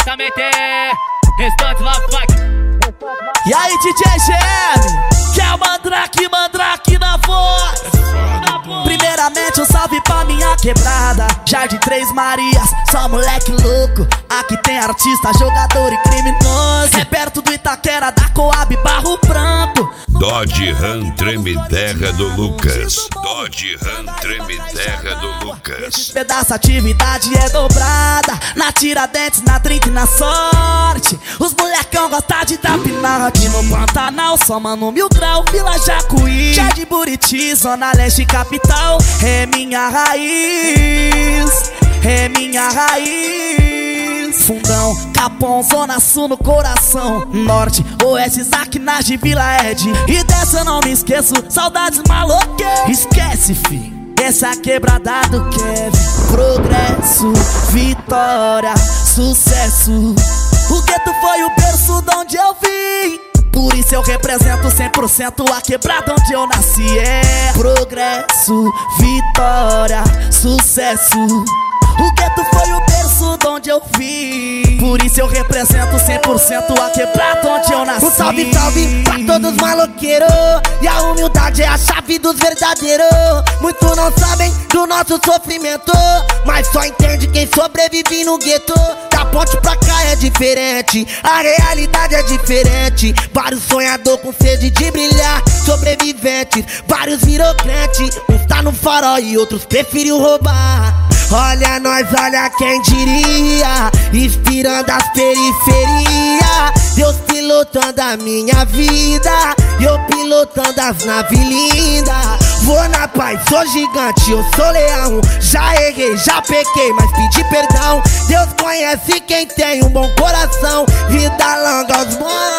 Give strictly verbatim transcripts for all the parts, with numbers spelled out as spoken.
diretamente. Restante Love Funk. E aí, D J G M, que é o Mandrake, Mandrake na voz. Primeiramente um salve pra minha quebrada, Jardim Três Marias, só moleque louco. Aqui tem artista, jogador e criminoso. É perto do Itaquera, da Coab, Barro Branco. Dodge Ram Treme Terra do Lucas. Dodge Ram Treme Terra do Lucas. Pedaço, atividade é dobrada. Na Tiradentes, na trinta e na sorte. Os molecão gostam de trapinar. Aqui no Pantanal, só mano mil grau, Vila Jacuí, Jardim Buriti, Zona Leste capital. É minha raiz, é minha raiz. Fundão, Capão, Zona Sul no coração. Norte, Oeste, Zaquinagem, Vila Ed. E dessa eu não me esqueço, saudades maloqueiras. Esquece, fi, essa quebrada do Kevin. Progresso, vitória, sucesso. O gueto foi o berço de onde eu vim. Por isso eu represento cem por cento a quebrada onde eu nasci. É progresso, vitória, sucesso. O gueto foi o berço de onde eu vim. Por isso eu represento cem por cento a quebrada onde eu nasci. Um salve, salve pra todos os maloqueiros. E a humildade é a chave dos verdadeiros. Muitos não sabem do nosso sofrimento, mas só entende quem sobrevive no gueto. Da ponte pra cá é diferente, a realidade é diferente. Vários sonhadores com sede de brilhar, sobreviventes, vários virou crente. Uns tá no farol e outros preferiu roubar. Olha nós, olha quem diria, inspirando as periferias. Deus pilotando a minha vida, e eu pilotando as naves lindas. Vou na paz, sou gigante, eu sou leão. Já errei, já pequei, mas pedi perdão. Deus conhece quem tem um bom coração. Vida longa aos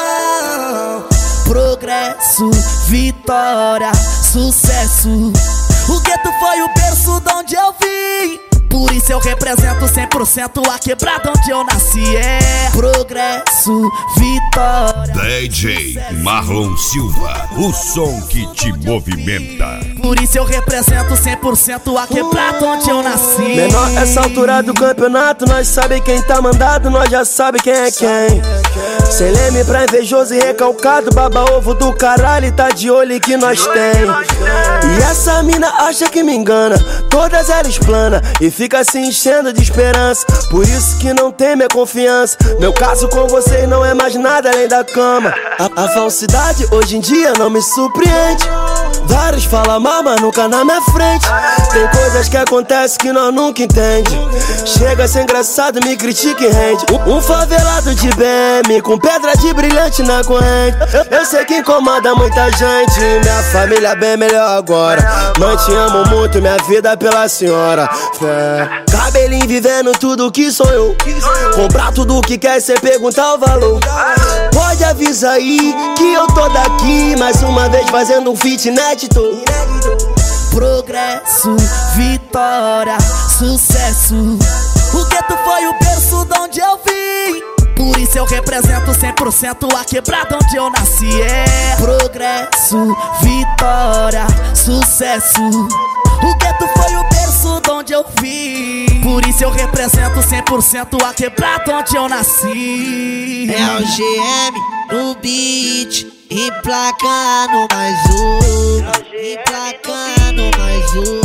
bons. Progresso, vitória, sucesso. O gueto foi o berço de onde eu vim. Por isso eu represento cem por cento a quebrada onde eu nasci. É progresso, vitória. D J Marlon Silva, o som que te movimenta. Por isso eu represento cem por cento a quebrada onde eu nasci. Menor, essa altura do campeonato, nós sabe quem tá mandado, nós já sabe quem é quem. Sem leme pra invejoso e recalcado, baba ovo do caralho, tá de olho que nós tem. E essa mina acha que me engana, todas elas plana e fica se enchendo de esperança. Por isso que não tem minha confiança. Meu caso com vocês não é mais nada além da cama. A, a falsidade hoje em dia não me surpreende. Vários falam mal, mas nunca na minha frente. Tem coisas que acontecem que nós nunca entende. Chega a ser engraçado, me critica e rende. Um, um favelado de B M com pedra de brilhante na corrente. Eu, eu sei que incomoda muita gente. Minha família é bem melhor agora. Mãe, te amo muito, minha vida pela senhora. Fé. Cabelinho vivendo tudo que sonhou. Comprar tudo que quer, cê perguntar o valor. Pode avisar aí que eu tô daqui mais uma vez fazendo um feat inédito. Progresso, vitória, sucesso. O gueto foi o berço de onde eu vim. Por isso eu represento cem por cento a quebrada onde eu nasci. É progresso, vitória, sucesso. O gueto foi o berço de onde eu vim. Por isso eu represento cem por cento a quebrada onde eu nasci. É o G M no beat, emplacando mais um, emplacando mais um.